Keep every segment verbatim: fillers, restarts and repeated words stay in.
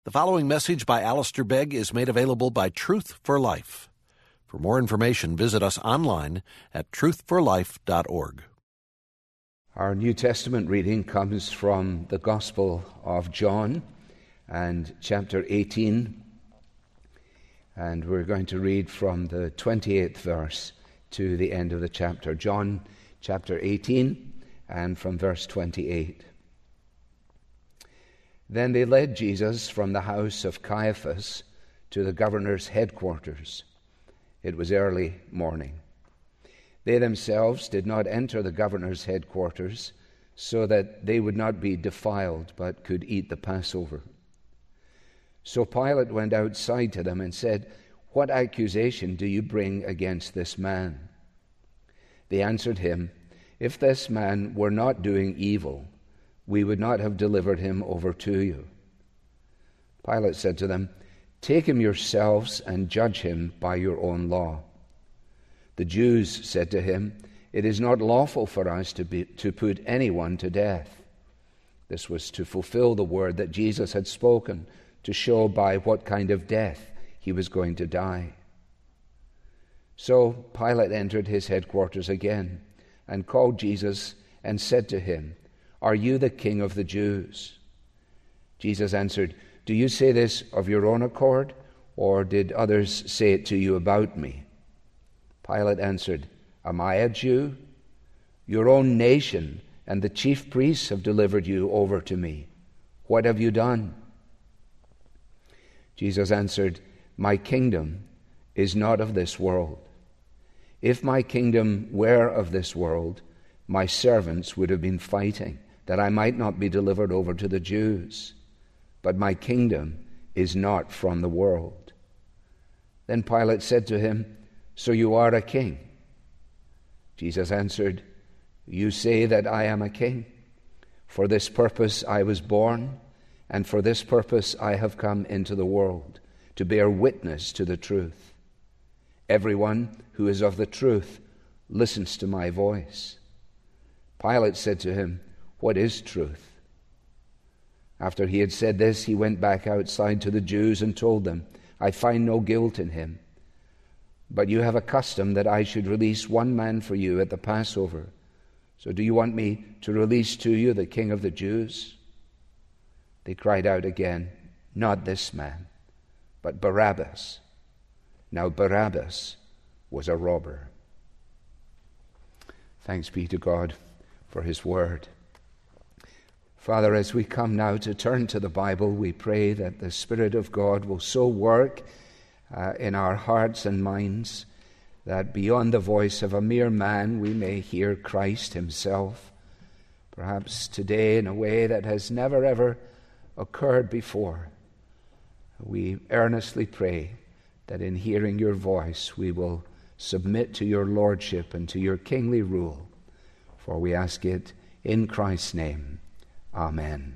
The following message by Alistair Begg is made available by Truth for Life. For more information, visit us online at truth for life dot org. Our New Testament reading comes from the Gospel of John and chapter eighteen. And we're going to read from the twenty-eighth verse to the end of the chapter. John chapter eighteen and from verse twenty-eight. Then they led Jesus from the house of Caiaphas to the governor's headquarters. It was early morning. They themselves did not enter the governor's headquarters so that they would not be defiled but could eat the Passover. So Pilate went outside to them and said, "What accusation do you bring against this man?" They answered him, "If this man were not doing evil, we would not have delivered him over to you." Pilate said to them, "Take him yourselves and judge him by your own law." The Jews said to him, "It is not lawful for us to, be, to put anyone to death." This was to fulfill the word that Jesus had spoken, to show by what kind of death he was going to die. So Pilate entered his headquarters again and called Jesus and said to him, "Are you the king of the Jews?" Jesus answered, "Do you say this of your own accord, or did others say it to you about me?" Pilate answered, "Am I a Jew? Your own nation and the chief priests have delivered you over to me. What have you done?" Jesus answered, "My kingdom is not of this world. If my kingdom were of this world, my servants would have been fighting, that I might not be delivered over to the Jews. But my kingdom is not from the world." Then Pilate said to him, "So you are a king?" Jesus answered, "You say that I am a king. For this purpose I was born, and for this purpose I have come into the world, to bear witness to the truth. Everyone who is of the truth listens to my voice." Pilate said to him, "What is truth?" After he had said this, he went back outside to the Jews and told them, "I find no guilt in him. But you have a custom that I should release one man for you at the Passover. So do you want me to release to you the King of the Jews?" They cried out again, "Not this man, but Barabbas." Now Barabbas was a robber. Thanks be to God for his word. Father, as we come now to turn to the Bible, we pray that the Spirit of God will so work uh, in our hearts and minds that beyond the voice of a mere man we may hear Christ himself, perhaps today in a way that has never ever occurred before. We earnestly pray that in hearing your voice we will submit to your lordship and to your kingly rule, for we ask it in Christ's name. Amen.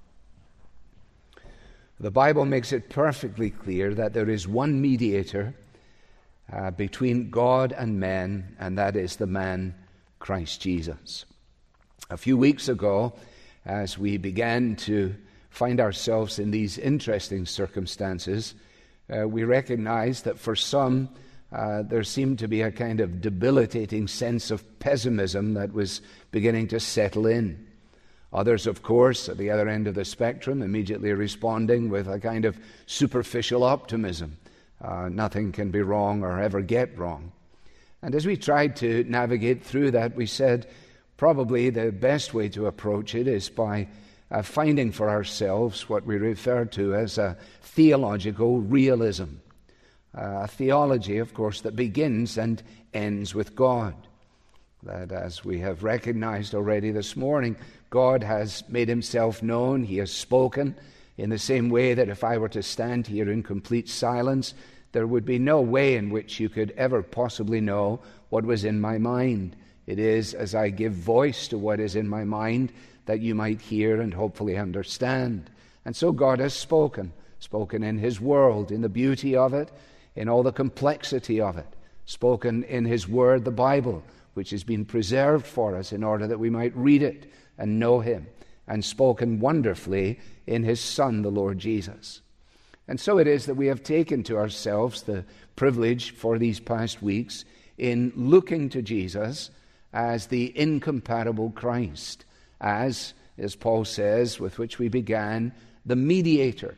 The Bible makes it perfectly clear that there is one mediator uh, between God and men, and that is the man Christ Jesus. A few weeks ago, as we began to find ourselves in these interesting circumstances, uh, we recognized that for some uh, there seemed to be a kind of debilitating sense of pessimism that was beginning to settle in. Others, of course, at the other end of the spectrum, immediately responding with a kind of superficial optimism. Uh, nothing can be wrong or ever get wrong. And as we tried to navigate through that, we said probably the best way to approach it is by uh, finding for ourselves what we refer to as a theological realism. Uh, a theology, of course, that begins and ends with God. That, as we have recognized already this morning, God has made himself known. He has spoken in the same way that if I were to stand here in complete silence, there would be no way in which you could ever possibly know what was in my mind. It is as I give voice to what is in my mind that you might hear and hopefully understand. And so God has spoken, spoken in his world, in the beauty of it, in all the complexity of it, spoken in his word, the Bible, which has been preserved for us in order that we might read it and know him, and spoken wonderfully in his Son, the Lord Jesus. And so it is that we have taken to ourselves the privilege for these past weeks in looking to Jesus as the incompatible Christ, as, as Paul says, with which we began, the mediator.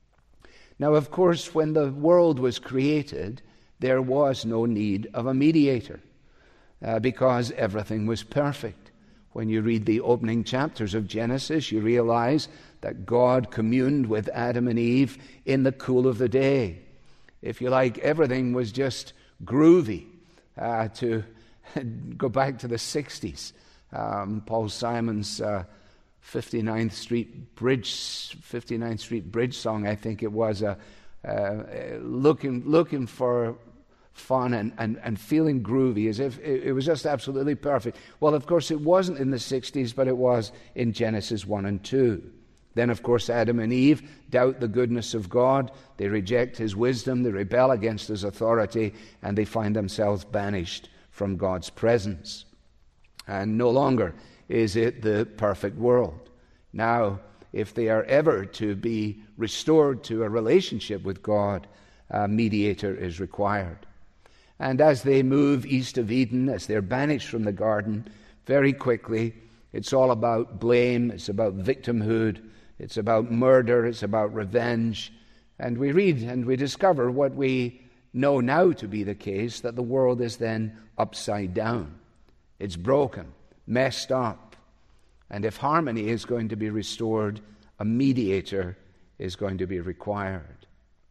Now, of course, when the world was created, there was no need of a mediator uh, because everything was perfect. When you read the opening chapters of Genesis, you realize that God communed with Adam and Eve in the cool of the day. If you like, everything was just groovy. Uh, to go back to the sixties, um, Paul Simon's uh, fifty-ninth Street Bridge, fifty-ninth Street Bridge song, I think it was, uh, uh, looking looking for fun and, and, and feeling groovy, as if it, it was just absolutely perfect. Well, of course, it wasn't in the sixties, but it was in Genesis one and two. Then, of course, Adam and Eve doubt the goodness of God. They reject his wisdom, they rebel against his authority, and they find themselves banished from God's presence. And no longer is it the perfect world. Now, if they are ever to be restored to a relationship with God, a mediator is required. And as they move east of Eden, as they're banished from the garden, very quickly, it's all about blame, it's about victimhood, it's about murder, it's about revenge. And we read and we discover what we know now to be the case, that the world is then upside down. It's broken, messed up. And if harmony is going to be restored, a mediator is going to be required.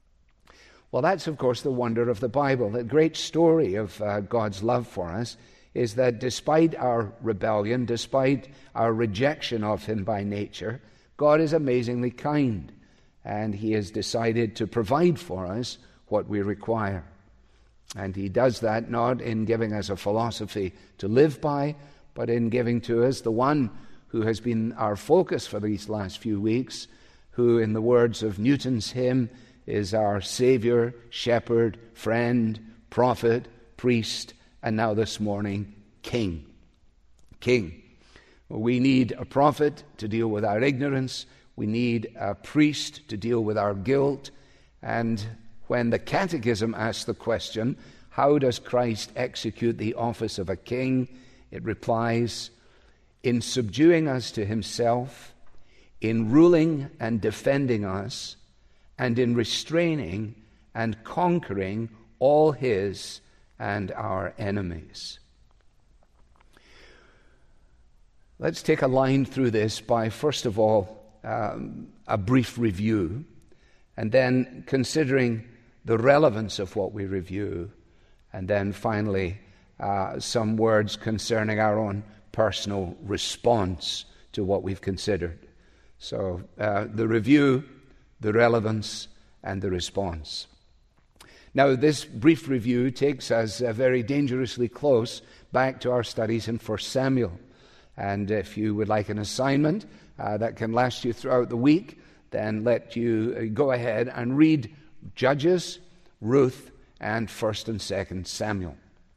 Well, that's, of course, the wonder of the Bible. The great story of uh, God's love for us is that despite our rebellion, despite our rejection of him by nature, God is amazingly kind, and he has decided to provide for us what we require. And he does that not in giving us a philosophy to live by, but in giving to us the one who has been our focus for these last few weeks, who, in the words of Newton's hymn, is our Savior, Shepherd, Friend, Prophet, Priest, and now this morning, King. King. We need a prophet to deal with our ignorance. We need a priest to deal with our guilt. And when the Catechism asks the question, how does Christ execute the office of a king? It replies, in subduing us to himself, in ruling and defending us, and in restraining and conquering all his and our enemies. Let's take a line through this by, first of all, um, a brief review, and then considering the relevance of what we review, and then finally uh, some words concerning our own personal response to what we've considered. So uh, the review, the relevance, and the response. Now, this brief review takes us uh, very dangerously close back to our studies in First Samuel. And if you would like an assignment uh, that can last you throughout the week, then let you uh, go ahead and read Judges, Ruth, and First and Second Samuel.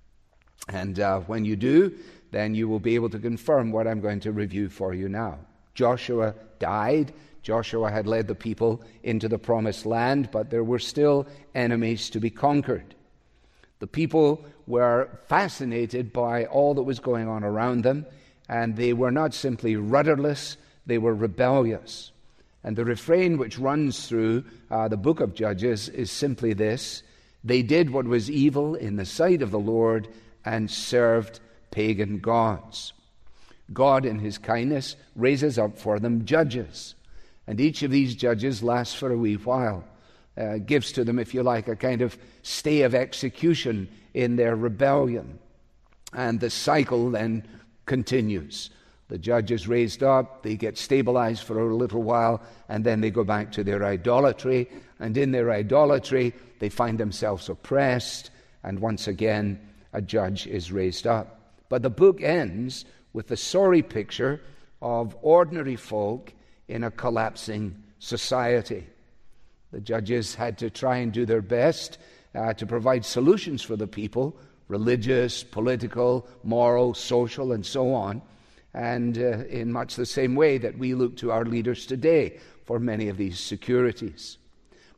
And uh, when you do, then you will be able to confirm what I'm going to review for you now. Joshua died. Joshua had led the people into the promised land, but there were still enemies to be conquered. The people were fascinated by all that was going on around them, and they were not simply rudderless, they were rebellious. And the refrain which runs through uh, the book of Judges is simply this: they did what was evil in the sight of the Lord and served pagan gods. God, in his kindness, raises up for them judges. And each of these judges lasts for a wee while, uh, gives to them, if you like, a kind of stay of execution in their rebellion. And the cycle then continues. The judge is raised up, they get stabilized for a little while, and then they go back to their idolatry. And in their idolatry, they find themselves oppressed, and once again, a judge is raised up. But the book ends with the sorry picture of ordinary folk in a collapsing society. The judges had to try and do their best uh, to provide solutions for the people, religious, political, moral, social, and so on, and uh, in much the same way that we look to our leaders today for many of these securities.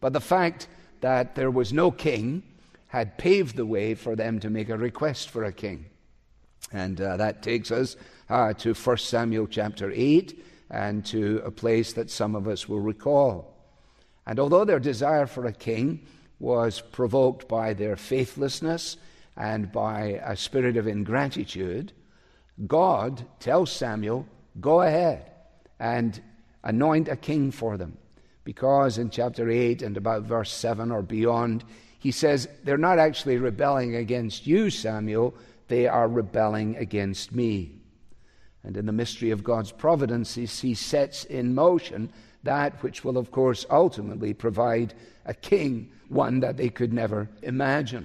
But the fact that there was no king had paved the way for them to make a request for a king. And uh, that takes us uh, to First Samuel chapter eight, and to a place that some of us will recall. And although their desire for a king was provoked by their faithlessness and by a spirit of ingratitude, God tells Samuel, go ahead and anoint a king for them. Because in chapter eight and about verse seven or beyond, he says, they're not actually rebelling against you, Samuel, they are rebelling against me. And in the mystery of God's providence, he sets in motion that which will, of course, ultimately provide a king, one that they could never imagine.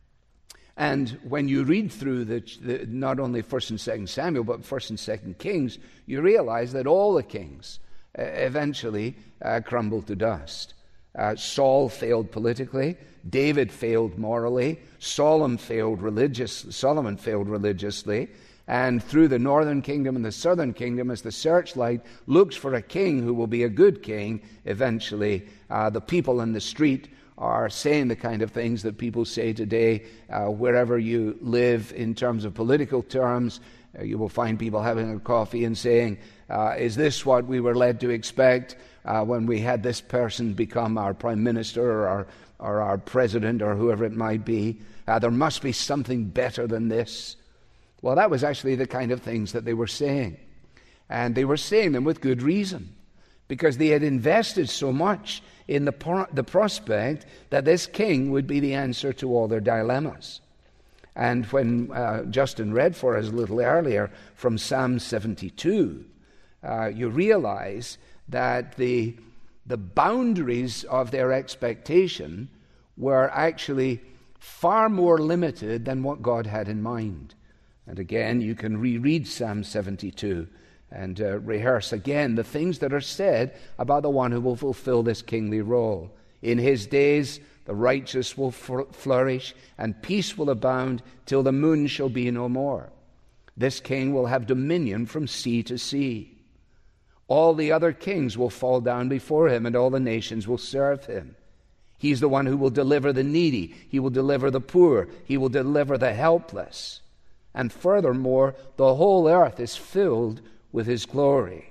And when you read through the, the, not only First and Second Samuel, but First and Second Kings, you realize that all the kings uh, eventually uh, crumbled to dust. Uh, Saul failed politically. David failed morally. Solomon failed religious, Solomon failed religiously. And through the northern kingdom and the southern kingdom, as the searchlight looks for a king who will be a good king, eventually uh, the people in the street are saying the kind of things that people say today uh, wherever you live in terms of political terms. Uh, you will find people having a coffee and saying, uh, is this what we were led to expect uh, when we had this person become our prime minister or our, or our president or whoever it might be? Uh, there must be something better than this. Well, that was actually the kind of things that they were saying. And they were saying them with good reason, because they had invested so much in the, pro- the prospect that this king would be the answer to all their dilemmas. And when uh, Justin read for us a little earlier from Psalm seventy-two, uh, you realize that the, the boundaries of their expectation were actually far more limited than what God had in mind. And again, you can reread Psalm seventy-two and uh, rehearse again the things that are said about the one who will fulfill this kingly role. In his days, the righteous will fl- flourish, and peace will abound till the moon shall be no more. This king will have dominion from sea to sea. All the other kings will fall down before him, and all the nations will serve him. He's the one who will deliver the needy. He will deliver the poor. He will deliver the helpless. And furthermore, the whole earth is filled with his glory.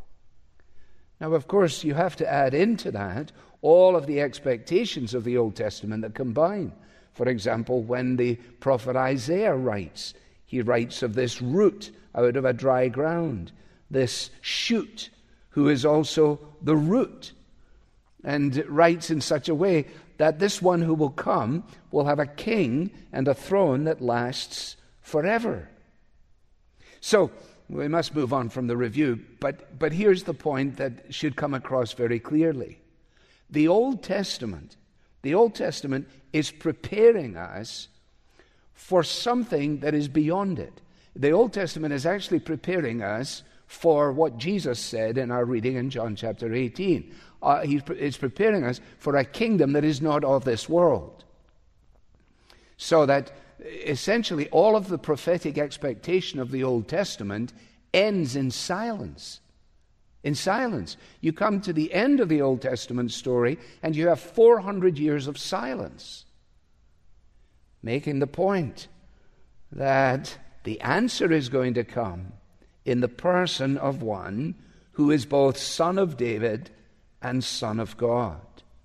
Now, of course, you have to add into that all of the expectations of the Old Testament that combine. For example, when the prophet Isaiah writes, he writes of this root out of a dry ground, this shoot, who is also the root, and writes in such a way that this one who will come will have a king and a throne that lasts forever. So we must move on from the review, but, but here's the point that should come across very clearly. The Old Testament, the Old Testament is preparing us for something that is beyond it. The Old Testament is actually preparing us for what Jesus said in our reading in John chapter eighteen. Uh, he is preparing us for a kingdom that is not of this world. So that essentially all of the prophetic expectation of the Old Testament ends in silence. In silence. You come to the end of the Old Testament story and you have four hundred years of silence, making the point that the answer is going to come in the person of one who is both Son of David and Son of God.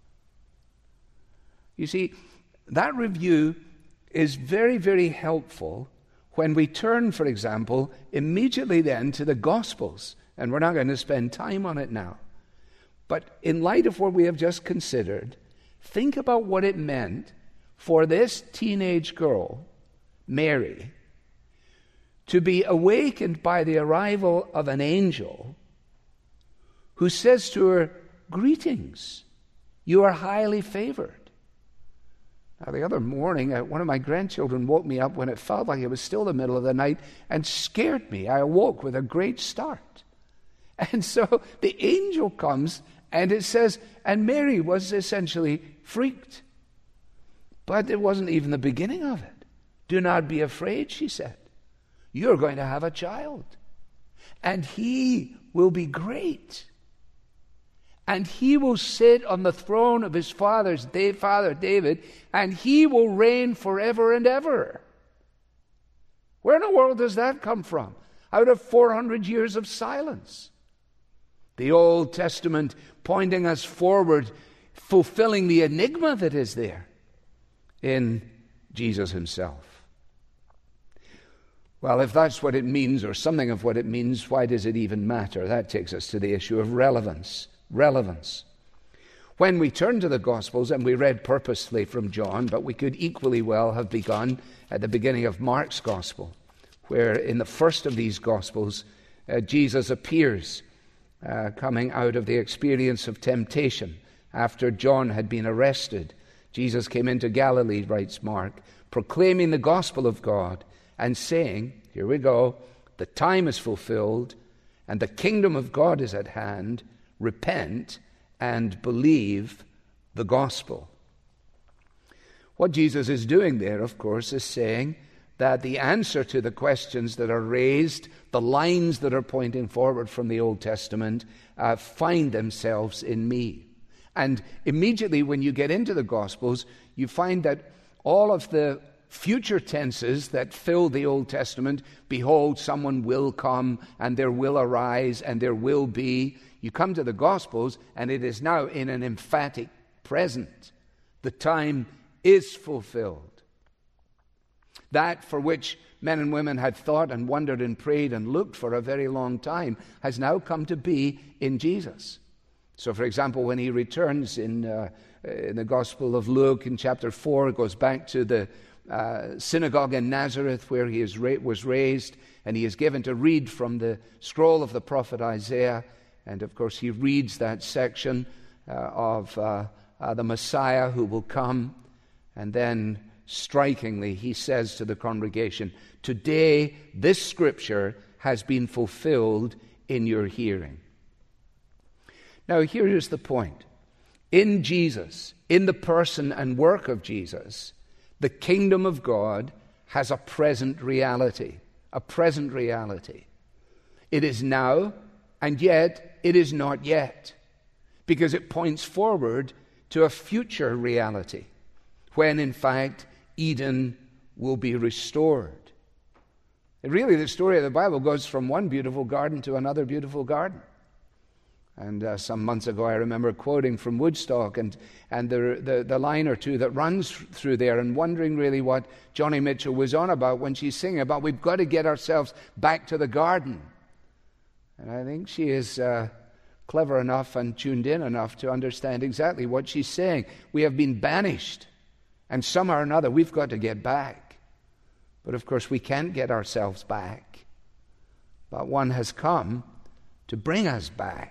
You see, that review is very, very helpful when we turn, for example, immediately then to the Gospels. And we're not going to spend time on it now. But in light of what we have just considered, think about what it meant for this teenage girl, Mary, to be awakened by the arrival of an angel who says to her, "Greetings, you are highly favored." Now, the other morning, uh, one of my grandchildren woke me up when it felt like it was still the middle of the night and scared me. I awoke with a great start. And so the angel comes and it says, and Mary was essentially freaked. But it wasn't even the beginning of it. "Do not be afraid," she said. "You're going to have a child, and he will be great. and he will sit on the throne of his father's father David, and he will reign forever and ever. Where in the world does that come from? Out of four hundred years of silence. The Old Testament pointing us forward, fulfilling the enigma that is there in Jesus himself. Well, if that's what it means, or something of what it means, why does it even matter? That takes us to the issue of relevance. Relevance. When we turn to the Gospels, and we read purposely from John, but we could equally well have begun at the beginning of Mark's Gospel, where in the first of these Gospels, uh, Jesus appears uh, coming out of the experience of temptation after John had been arrested. Jesus came into Galilee, writes Mark, proclaiming the gospel of God and saying, here we go, the time is fulfilled and the kingdom of God is at hand. Repent and believe the gospel. What Jesus is doing there, of course, is saying that the answer to the questions that are raised, the lines that are pointing forward from the Old Testament, uh, find themselves in me. And immediately when you get into the Gospels, you find that all of the future tenses that fill the Old Testament, behold, someone will come, and there will arise, and there will be. You come to the Gospels, and it is now in an emphatic present. The time is fulfilled. That for which men and women had thought and wondered and prayed and looked for a very long time has now come to be in Jesus. So, for example, when he returns in, uh, in the Gospel of Luke in chapter four, it goes back to the uh, synagogue in Nazareth where he is ra- was raised, and he is given to read from the scroll of the prophet Isaiah. And, of course, he reads that section uh, of uh, uh, the Messiah who will come. And then, strikingly, he says to the congregation, today this scripture has been fulfilled in your hearing. Now, here is the point. In Jesus, in the person and work of Jesus, the kingdom of God has a present reality, a present reality. It is now, and yet it is not yet, because it points forward to a future reality, when in fact Eden will be restored. And really, the story of the Bible goes from one beautiful garden to another beautiful garden. And uh, some months ago, I remember quoting from Woodstock and, and the, the, the line or two that runs through there, and wondering really what Joni Mitchell was on about when she's singing about we've got to get ourselves back to the garden. And I think she is uh, clever enough and tuned in enough to understand exactly what she's saying. We have been banished, and somehow or another we've got to get back. But of course we can't get ourselves back. But one has come to bring us back.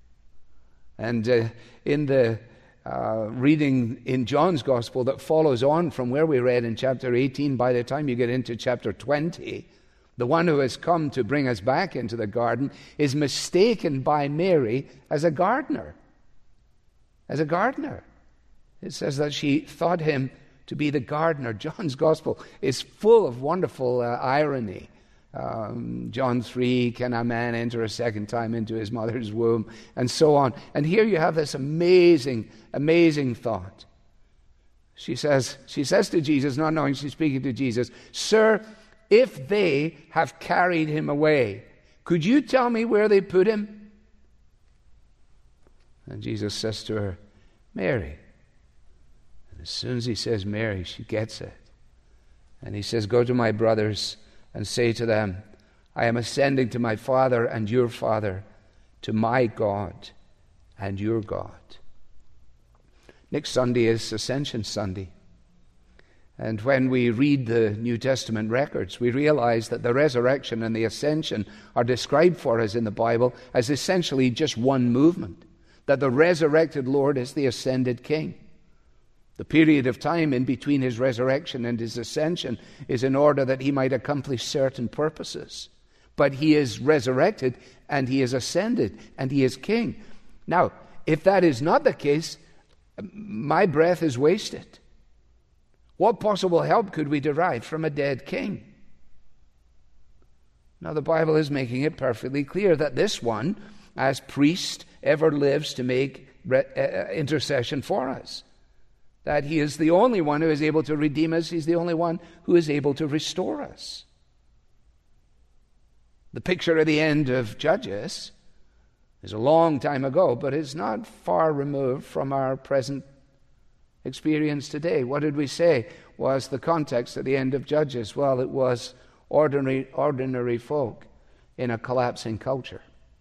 And uh, in the uh, reading in John's Gospel that follows on from where we read in chapter eighteen, by the time you get into chapter twenty, the one who has come to bring us back into the garden is mistaken by Mary as a gardener. As a gardener. It says that she thought him to be the gardener. John's Gospel is full of wonderful uh, irony. Um, John three, can a man enter a second time into his mother's womb? And so on. And here you have this amazing, amazing thought. She says, she says to Jesus, not knowing she's speaking to Jesus, Sir, if they have carried him away, could you tell me where they put him? And Jesus says to her, Mary. And as soon as he says Mary, she gets it. And he says, go to my brothers and say to them, I am ascending to my Father and your Father, to my God and your God. Next Sunday is Ascension Sunday. And when we read the New Testament records, we realize that the resurrection and the ascension are described for us in the Bible as essentially just one movement, that the resurrected Lord is the ascended King. The period of time in between his resurrection and his ascension is in order that he might accomplish certain purposes. But he is resurrected and he is ascended and he is king. Now, if that is not the case, my breath is wasted. What possible help could we derive from a dead king? Now, the Bible is making it perfectly clear that this one, as priest, ever lives to make re- uh, intercession for us. That he is the only one who is able to redeem us. He's the only one who is able to restore us. The picture at the end of Judges is a long time ago, but it's not far removed from our present experience today. What did we say was the context at the end of Judges? Well, it was ordinary, ordinary folk in a collapsing culture.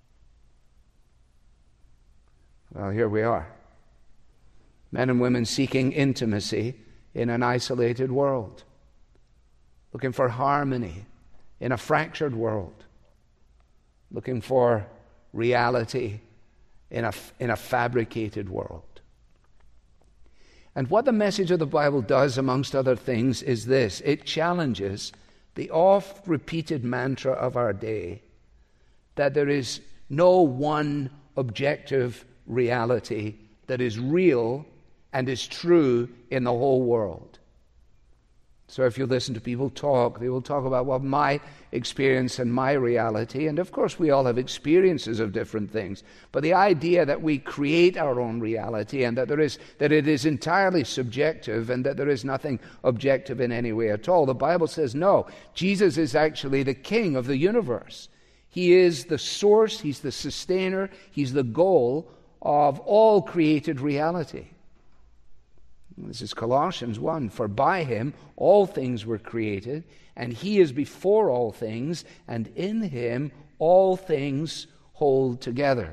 Well, here we are. Men and women seeking intimacy in an isolated world, looking for harmony in a fractured world, looking for reality in a, in a fabricated world. And what the message of the Bible does, amongst other things, is this. It challenges the oft-repeated mantra of our day that there is no one objective reality that is real and is true in the whole world. So if you listen to people talk, they will talk about, well, my experience and my reality. And of course, we all have experiences of different things. But the idea that we create our own reality and that there is that it is entirely subjective and that there is nothing objective in any way at all. The Bible says, no, Jesus is actually the king of the universe. He is the source, he's the sustainer, he's the goal of all created reality. This is Colossians one. For by him all things were created, and he is before all things, and in him all things hold together.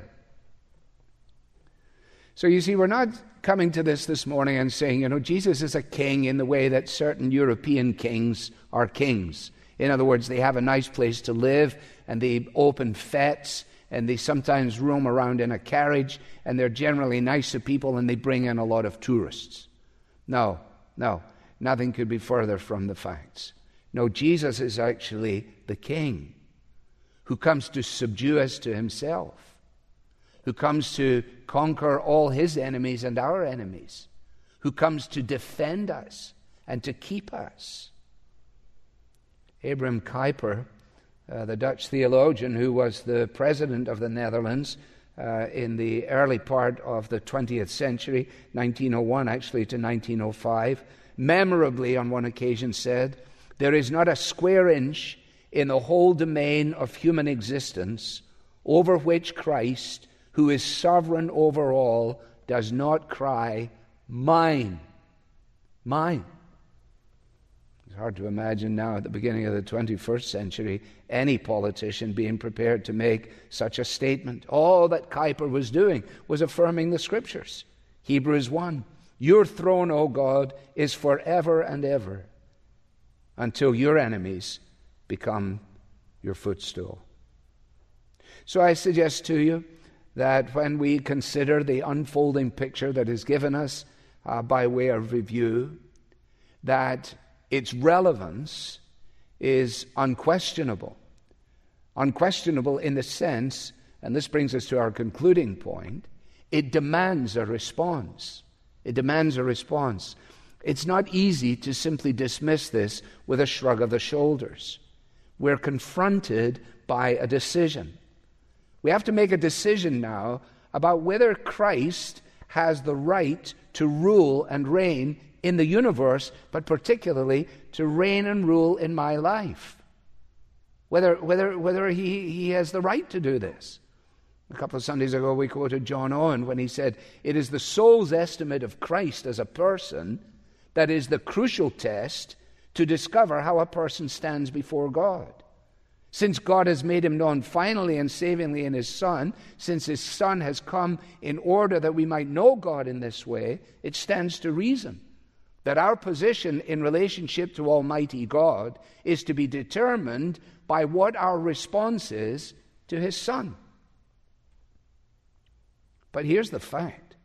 So you see, we're not coming to this this morning and saying, you know, Jesus is a king in the way that certain European kings are kings. In other words, they have a nice place to live, and they open fetes, and they sometimes roam around in a carriage, and they're generally nice to people, and they bring in a lot of tourists. No, no, nothing could be further from the facts. No, Jesus is actually the king who comes to subdue us to himself, who comes to conquer all his enemies and our enemies, who comes to defend us and to keep us. Abraham Kuyper, uh, the Dutch theologian who was the president of the Netherlands, Uh, in the early part of the twentieth century, nineteen oh one actually to nineteen oh five, memorably on one occasion said, "There is not a square inch in the whole domain of human existence over which Christ, who is sovereign over all, does not cry, 'Mine, mine.'" It's hard to imagine now at the beginning of the twenty-first century any politician being prepared to make such a statement. All that Kuyper was doing was affirming the Scriptures. Hebrews one, "Your throne, O God, is forever and ever, until your enemies become your footstool." So I suggest to you that when we consider the unfolding picture that is given us uh, by way of review, that its relevance is unquestionable. Unquestionable in the sense, and this brings us to our concluding point, it demands a response. It demands a response. It's not easy to simply dismiss this with a shrug of the shoulders. We're confronted by a decision. We have to make a decision now about whether Christ has the right to rule and reign in the universe, but particularly to reign and rule in my life. Whether whether whether he, he has the right to do this. A couple of Sundays ago we quoted John Owen when he said, "It is the soul's estimate of Christ as a person that is the crucial test to discover how a person stands before God. Since God has made him known finally and savingly in his Son, since his Son has come in order that we might know God in this way, it stands to reason that our position in relationship to Almighty God is to be determined by what our response is to his Son." But here's the fact.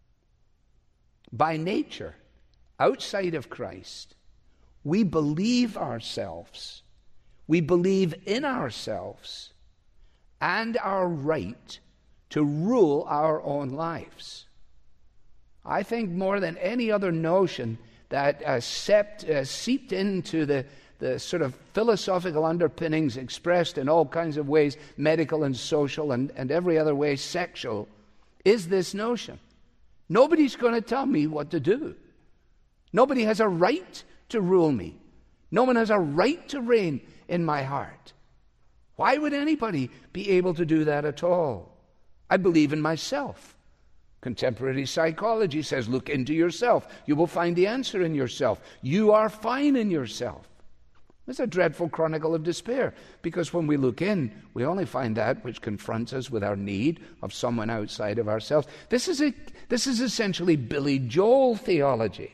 By nature, outside of Christ, we believe ourselves, we believe in ourselves and our right to rule our own lives. I think more than any other notion that uh, sept, uh, seeped into the, the sort of philosophical underpinnings expressed in all kinds of ways, medical and social and, and every other way sexual, is this notion Nobody's going to tell me what to do. Nobody has a right to rule me. No one has a right to reign in my heart. Why would anybody be able to do that at all? I believe in myself. Contemporary psychology says, look into yourself. You will find the answer in yourself. You are fine in yourself. It's a dreadful chronicle of despair, because when we look in, we only find that which confronts us with our need of someone outside of ourselves. This is a, this is essentially Billy Joel theology.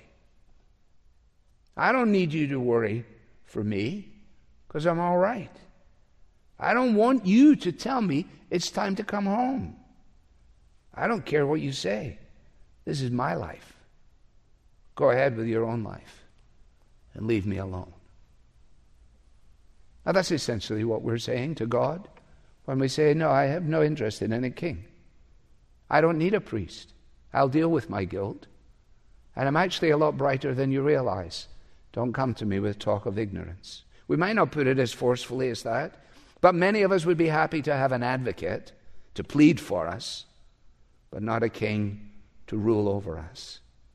I don't need you to worry for me, because I'm all right. I don't want you to tell me it's time to come home. I don't care what you say. This is my life. Go ahead with your own life and leave me alone. Now that's essentially what we're saying to God when we say, no, I have no interest in any king. I don't need a priest. I'll deal with my guilt. And I'm actually a lot brighter than you realize. Don't come to me with talk of ignorance. We might not put it as forcefully as that, but many of us would be happy to have an advocate to plead for us, but not a king to rule over us.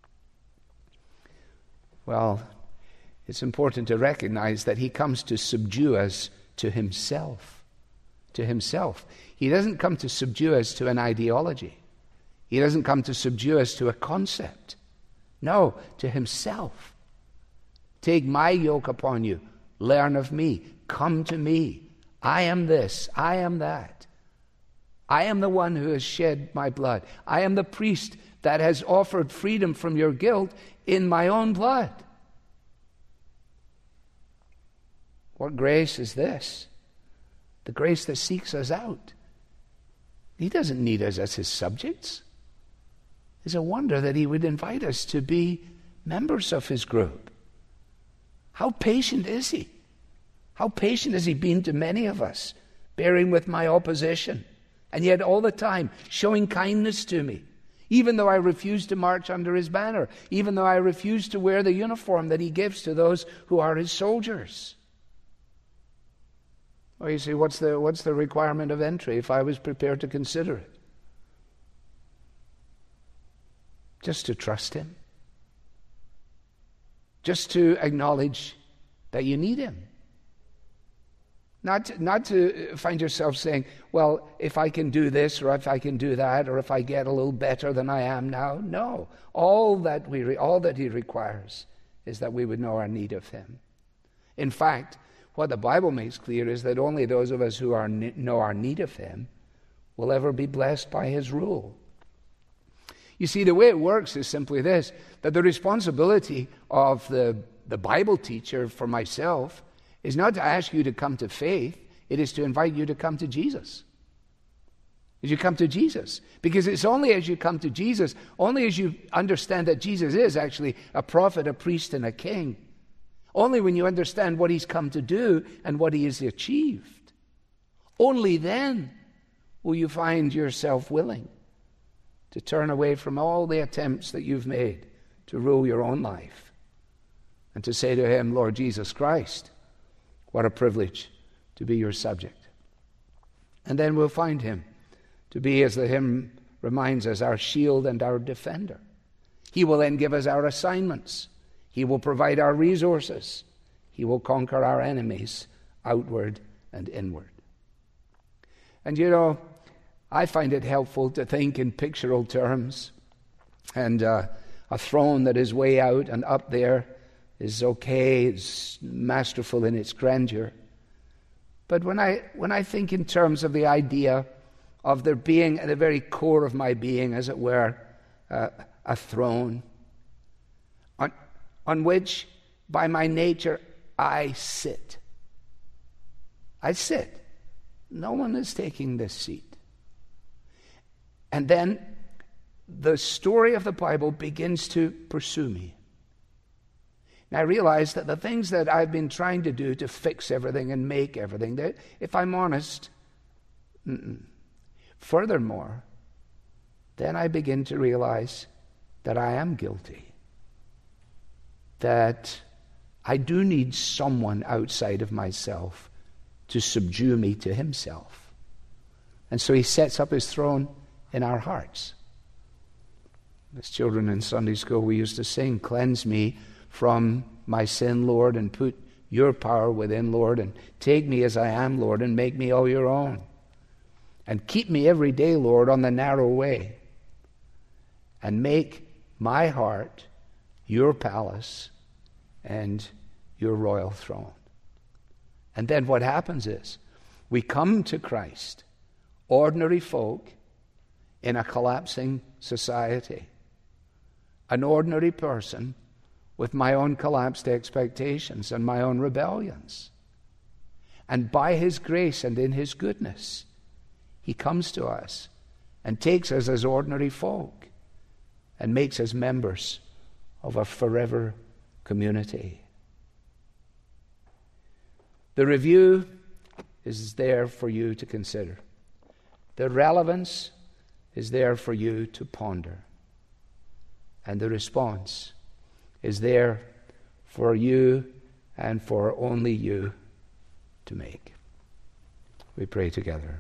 Well, it's important to recognize that he comes to subdue us to himself. To himself. He doesn't come to subdue us to an ideology. He doesn't come to subdue us to a concept. No, to himself. Take my yoke upon you. Learn of me. Come to me. I am this. I am that. I am the one who has shed my blood. I am the priest that has offered freedom from your guilt in my own blood. What grace is this? The grace that seeks us out. He doesn't need us as his subjects. It's a wonder that he would invite us to be members of his group. How patient is he? How patient has he been to many of us, bearing with my opposition, and yet all the time showing kindness to me, even though I refuse to march under his banner, even though I refuse to wear the uniform that he gives to those who are his soldiers. Well, you see, what's the, what's the requirement of entry if I was prepared to consider it? Just to trust him. Just to acknowledge that you need him. Not to, not to find yourself saying, well, if I can do this, or if I can do that, or if I get a little better than I am now. No. All that we, re- all that he requires is that we would know our need of him. In fact, what the Bible makes clear is that only those of us who are, know our need of him will ever be blessed by his rule. You see, the way it works is simply this, that the responsibility of the, the Bible teacher for myself is not to ask you to come to faith, it is to invite you to come to Jesus. As you come to Jesus. Because it's only as you come to Jesus, only as you understand that Jesus is actually a prophet, a priest, and a king, only when you understand what he's come to do and what he has achieved, only then will you find yourself willing to turn away from all the attempts that you've made to rule your own life and to say to him, Lord Jesus Christ, what a privilege to be your subject. And then we'll find him to be, as the hymn reminds us, our shield and our defender. He will then give us our assignments. He will provide our resources. He will conquer our enemies, outward and inward. And you know, I find it helpful to think in pictorial terms. And uh, a throne that is way out and up there is okay, it's masterful in its grandeur. But when I when I think in terms of the idea of there being at the very core of my being, as it were, uh, a throne on, on which, by my nature, I sit. I sit. No one is taking this seat. And then the story of the Bible begins to pursue me. And I realize that the things that I've been trying to do to fix everything and make everything, that if I'm honest, mm-mm. Furthermore, then I begin to realize that I am guilty. That I do need someone outside of myself to subdue me to himself. And so he sets up his throne in our hearts. As children in Sunday school, we used to sing, "Cleanse me from my sin, Lord, and put your power within, Lord, and take me as I am, Lord, and make me all your own. And keep me every day, Lord, on the narrow way, and make my heart your palace and your royal throne." And then what happens is, we come to Christ, ordinary folk in a collapsing society, an ordinary person with my own collapsed expectations and my own rebellions. And by his grace and in his goodness, he comes to us and takes us as ordinary folk and makes us members of a forever community. The review is there for you to consider. The relevance is there for you to ponder. And the response is there for you and for only you to make. We pray together.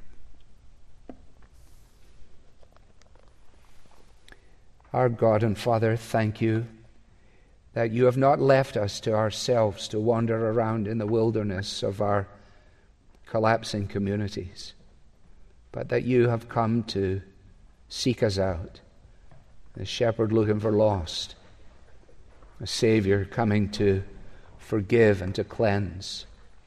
Our God and Father, thank you that you have not left us to ourselves to wander around in the wilderness of our collapsing communities, but that you have come to seek us out. A shepherd looking for lost, a Savior coming to forgive and to cleanse,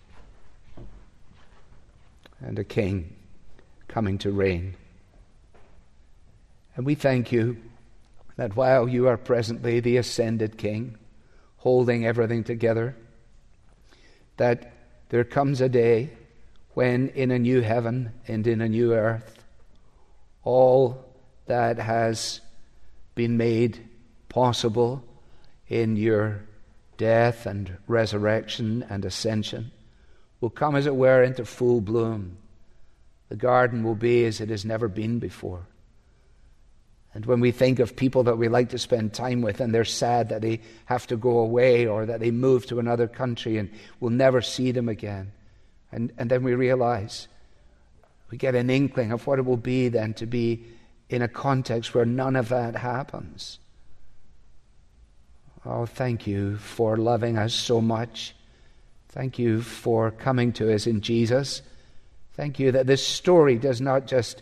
and a King coming to reign. And we thank you that while you are presently the ascended King, holding everything together, that there comes a day when in a new heaven and in a new earth, all that has been made possible in your death and resurrection and ascension will come, as it were, into full bloom. The garden will be as it has never been before. And when we think of people that we like to spend time with and they're sad that they have to go away or that they move to another country and we'll never see them again, and, and then we realize, we get an inkling of what it will be then to be in a context where none of that happens. Oh, thank you for loving us so much. Thank you for coming to us in Jesus. Thank you that this story does not just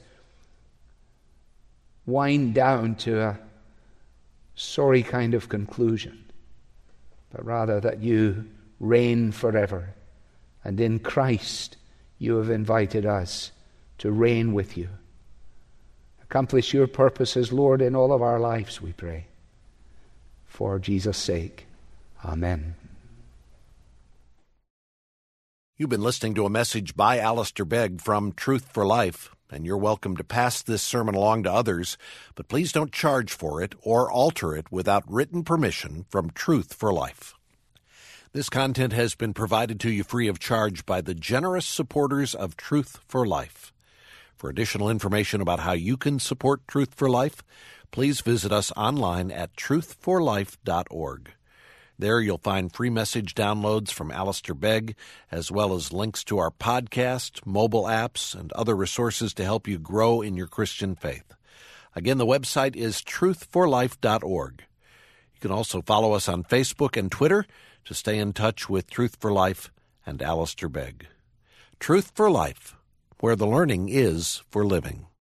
wind down to a sorry kind of conclusion, but rather that you reign forever. And in Christ, you have invited us to reign with you. Accomplish your purposes, Lord, in all of our lives, we pray. For Jesus' sake. Amen. You've been listening to a message by Alistair Begg from Truth for Life, and you're welcome to pass this sermon along to others, but please don't charge for it or alter it without written permission from Truth for Life. This content has been provided to you free of charge by the generous supporters of Truth for Life. For additional information about how you can support Truth for Life, please visit us online at truth for life dot org. There you'll find free message downloads from Alistair Begg, as well as links to our podcast, mobile apps, and other resources to help you grow in your Christian faith. Again, the website is truth for life dot org. You can also follow us on Facebook and Twitter to stay in touch with Truth for Life and Alistair Begg. Truth for Life, where the learning is for living.